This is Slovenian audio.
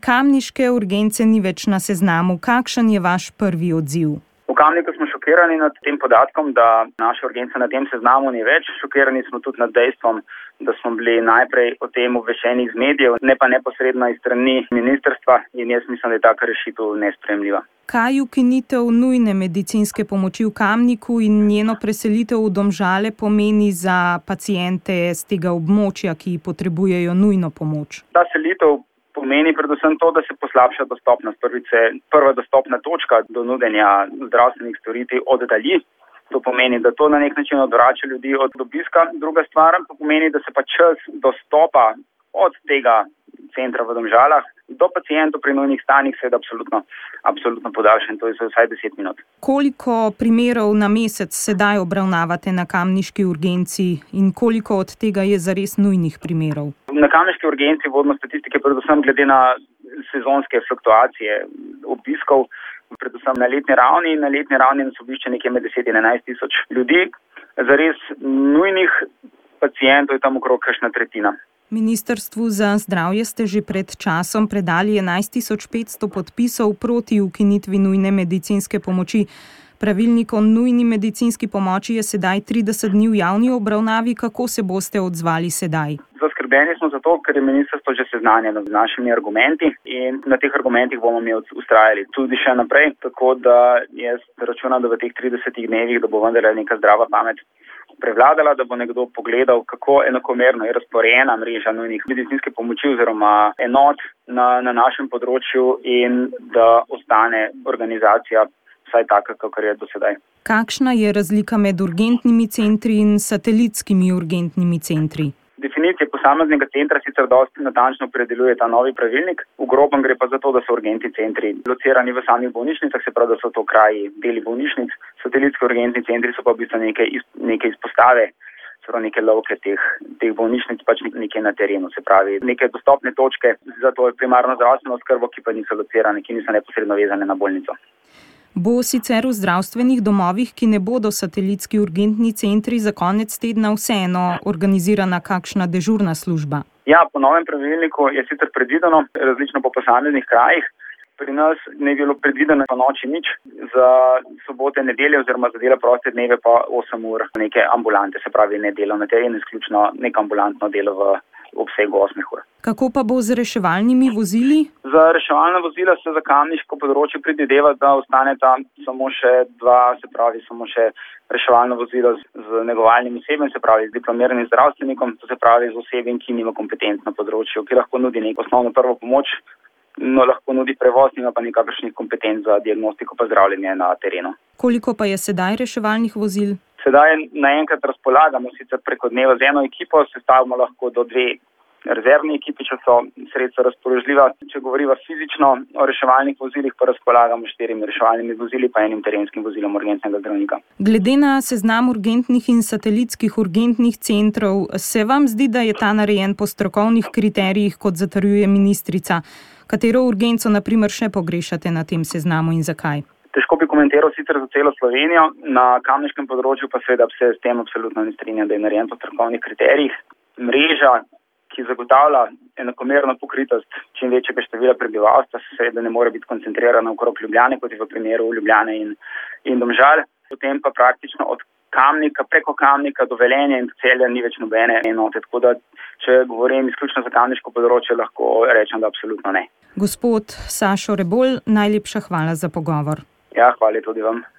Kamniške urgence ni več na seznamu. Kakšen je vaš prvi odziv? V Kamniku smo šokirani nad tem podatkom, da naše urgence na tem seznamu ni več. Šokirani smo tudi nad dejstvom, da smo bili najprej o tem obveščeni iz medijev, ne pa neposredno iz strani ministrstva, in jaz mislim, da je taka rešitev nesprejemljiva. Kaj ukinitev nujne medicinske pomoči v Kamniku in njeno preselitev v Domžale pomeni za paciente z tega območja, ki potrebujejo nujno pomoč? Ta selitev pomeni predvsem to, da se poslabša dostopnost. Prva dostopna točka do nudenja zdravstvenih storitev oddalji. To pomeni, da to na nek način odvrača ljudi od obiska. Druga stvar pa pomeni, da se pa čas dostopa od tega centra v Domžalah do pacientov pri nujnih stanjih seveda absolutno podaljšan, to je vsaj 10 minut. Koliko primerov na mesec sedaj obravnavate na kamniški urgenci in koliko od tega je zares nujnih primerov? Na kamniški urgenci vodimo statistike predvsem glede na sezonske fluktuacije obiskov, predvsem na letni ravni. Na letni ravni nas obišče nekje med 10 in 11 tisoč ljudi. Zares nujnih pacientov je tam okrog kakšna tretjina. Ministrstvu za zdravje ste že pred časom predali 11.500 podpisov proti ukinitvi nujne medicinske pomoči. Pravilnik o nujni medicinski pomoči je sedaj 30 dni v javni obravnavi. Kako se boste odzvali sedaj? Zaskrbljeni smo zato, ker je ministrstvo že seznanjeno z našimi argumenti in na teh argumentih bomo mi ustrajali tudi še naprej. Tako da jaz računam, da v teh 30 dnevih, da bo vendarle neka zdrava pamet prevladala, da bo nekdo pogledal, kako enakomerno je razporejena mreža nujnih medicinske pomoči oziroma enot na našem področju in da ostane organizacija vsaj taka, kakor je do sedaj. Kakšna je razlika med urgentnimi centri in satelitskimi urgentnimi centri? Definicije posameznega centra sicer dosti natančno opredeljuje ta novi pravilnik. V grobem gre pa za to, da so urgentni centri locirani v samih bolnišnicah, se pravi, da so to kraji, deli bolnišnic. Satelitski urgentni centri so pa v bistvu neke izpostave, neke lovke teh bolnišnic, pač nekje na terenu, se pravi, neke dostopne točke za to primarno zdravstveno oskrbo, ki pa niso locirane, ki niso neposredno vezane na bolnico. Bo sicer v zdravstvenih domovih, ki ne bodo satelitski urgentni centri, za konec tedna vseeno organizirana kakšna dežurna služba? Ja, po novem pravilniku je sicer predvideno, različno po posameznih krajih. Pri nas ne bi bilo predvideno po noči nič, za sobote, nedelje oziroma za dela proste dneve pa 8 ur neke ambulante, se pravi ne delo na terenu, izključno neko ambulantno delo v obsegu 8 ur. Kako pa bo z reševalnimi vozili? Za reševalna vozila se za kamniško področje predvideva, da ostane tam samo še samo še reševalno vozilo z negovalnim osebjem, se pravi z diplomiranim zdravstvenikom, to se pravi z osebjem, ki nima kompetenc na področju, ki lahko nudi neko osnovno prvo pomoč, no lahko nudi prevoz, nima pa nikakršnih kompetenc za diagnostiko pa zdravljenje na terenu. Koliko pa je sedaj reševalnih vozil? Sedaj naenkrat razpolagamo sicer preko dneva z eno ekipo, sestavimo lahko do 2 rezervni ekipi, če so sredstva razpoložljiva. Če govoriva fizično o reševalnih vozilih, pa razpolagamo 4 reševalnimi vozili pa 1 terenskim vozilom urgentnega zdravnika. Glede na seznam urgentnih in satelitskih urgentnih centrov, se vam zdi, da je ta narejen po strokovnih kriterijih, kot zatrjuje ministrica? Katero urgenco na primer še pogrešate na tem seznamu in zakaj? Težko bi komentiral sicer za celo Slovenijo, na kamniškem področju pa seveda se s tem absolutno ne strinjam, da je narejen po strokovnih kriterijih. Mreža, ki zagotavlja enakomerno pokritost čim večjega števila prebivalstva, seveda ne more biti koncentrirana okrog Ljubljane, kot je v primeru Ljubljane in Domžal. Potem pa praktično od Kamnika, preko Kamnika do Velenja in Celja ni več nobene enote. Tako da, če govorim izključno za kamniško področje, lahko rečem, da absolutno ne. Gospod Sašo Rebolj, najlepša hvala za pogovor. Ja, hvala tudi vam.